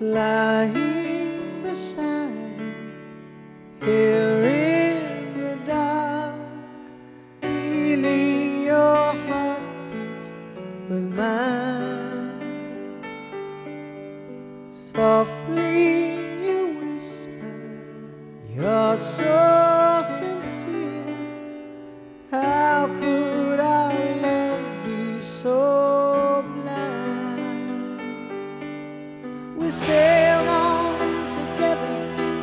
lying beside you here in the dark, feeling your heartbeat with mine. Softly you whisper, you're so sincere. How could our love be so blind? We sailed on together,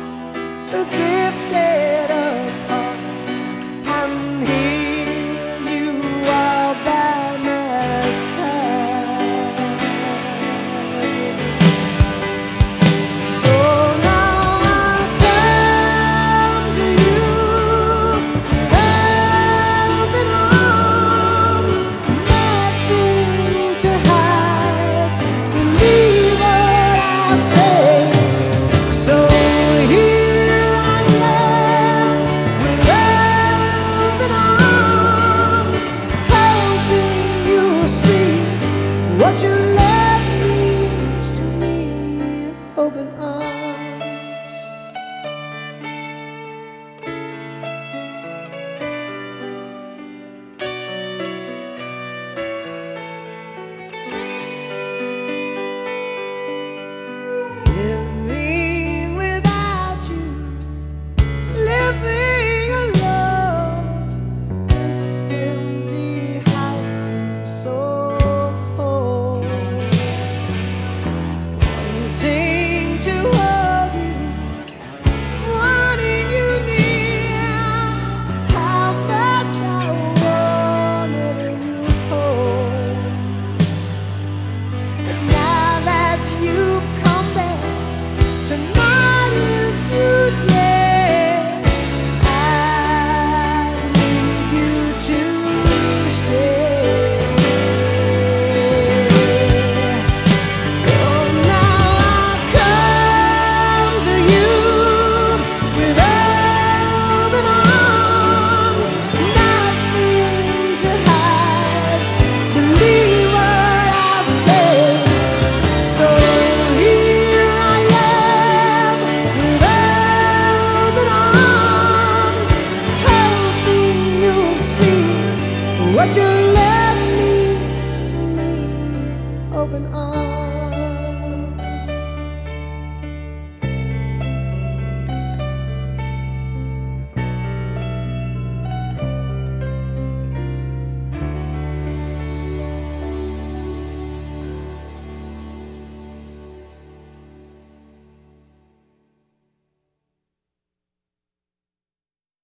drifted apart, and here you are by my side. So now I come to you, open arms, nothing to hide. Believe what I say. So here I am with open arms, hoping you'll see what your love means to me. Open arms.